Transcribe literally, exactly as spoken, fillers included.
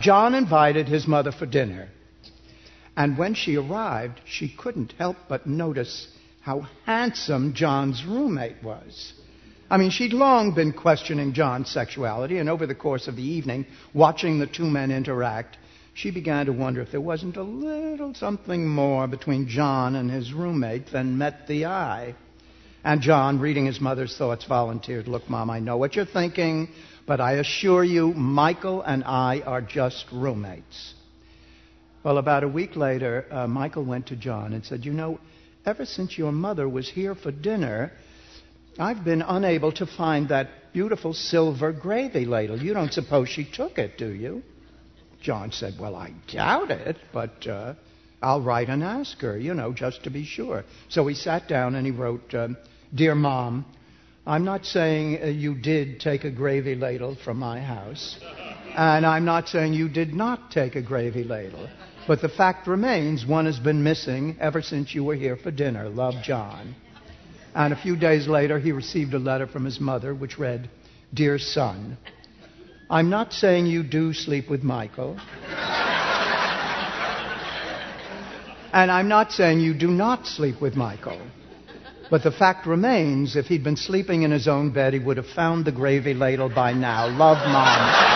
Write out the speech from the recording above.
John invited his mother for dinner. And when she arrived, she couldn't help but notice how handsome John's roommate was. I mean, she'd long been questioning John's sexuality, and over the course of the evening, watching the two men interact, she began to wonder if there wasn't a little something more between John and his roommate than met the eye. And John, reading his mother's thoughts, volunteered, "Look, Mom, I know what you're thinking, but I assure you, Michael and I are just roommates." Well, about a week later, uh, Michael went to John and said, "You know, ever since your mother was here for dinner, I've been unable to find that beautiful silver gravy ladle. You don't suppose she took it, do you?" John said, "Well, I doubt it, but uh, I'll write and ask her, you know, just to be sure." So he sat down and he wrote, um, "Dear Mom, I'm not saying uh, you did take a gravy ladle from my house, and I'm not saying you did not take a gravy ladle, but the fact remains one has been missing ever since you were here for dinner. Love, John." And a few days later, he received a letter from his mother, which read, "Dear son, I'm not saying you do sleep with Michael. And I'm not saying you do not sleep with Michael. But the fact remains, if he'd been sleeping in his own bed, he would have found the gravy ladle by now. Love, Mom."